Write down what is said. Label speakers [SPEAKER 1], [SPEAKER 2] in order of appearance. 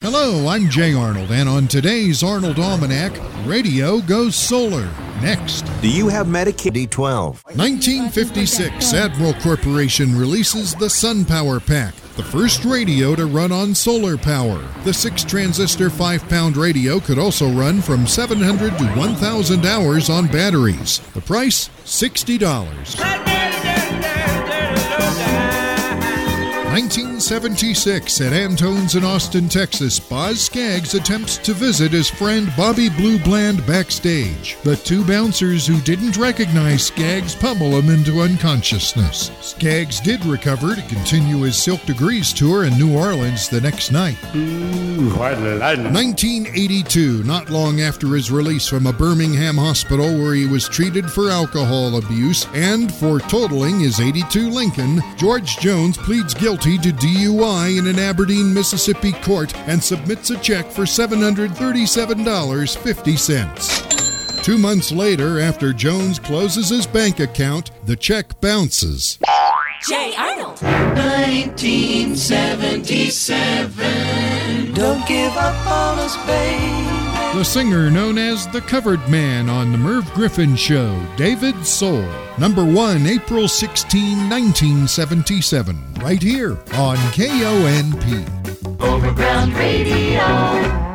[SPEAKER 1] Hello, I'm Jay Arnold, and on today's Arnold Almanac, radio goes solar. Next.
[SPEAKER 2] Do you have Medicaid? D12.
[SPEAKER 1] 1956, Admiral Corporation releases the SunPower Pack, the first radio to run on solar power. The 6-transistor 5-pound radio could also run from 700 to 1,000 hours on batteries. The price, $60. 1976, at Antone's in Austin, Texas, Boz Scaggs attempts to visit his friend Bobby Blue Bland backstage. The two bouncers who didn't recognize Scaggs pummel him into unconsciousness. Scaggs did recover to continue his Silk Degrees tour in New Orleans the next night. 1982, not long after his release from a Birmingham hospital where he was treated for alcohol abuse and for totaling his 82 Lincoln, George Jones pleads guilty to DUI in an Aberdeen, Mississippi court and submits a check for $737.50. 2 months later, after Jones closes his bank account, the check bounces.
[SPEAKER 3] Jay Arnold.
[SPEAKER 4] 1977. Don't give up on us, babe.
[SPEAKER 1] The singer known as the Covered Man on The Merv Griffin Show, David Soul. Number 1, April 16, 1977. Right here on KONP.
[SPEAKER 4] Overground Radio.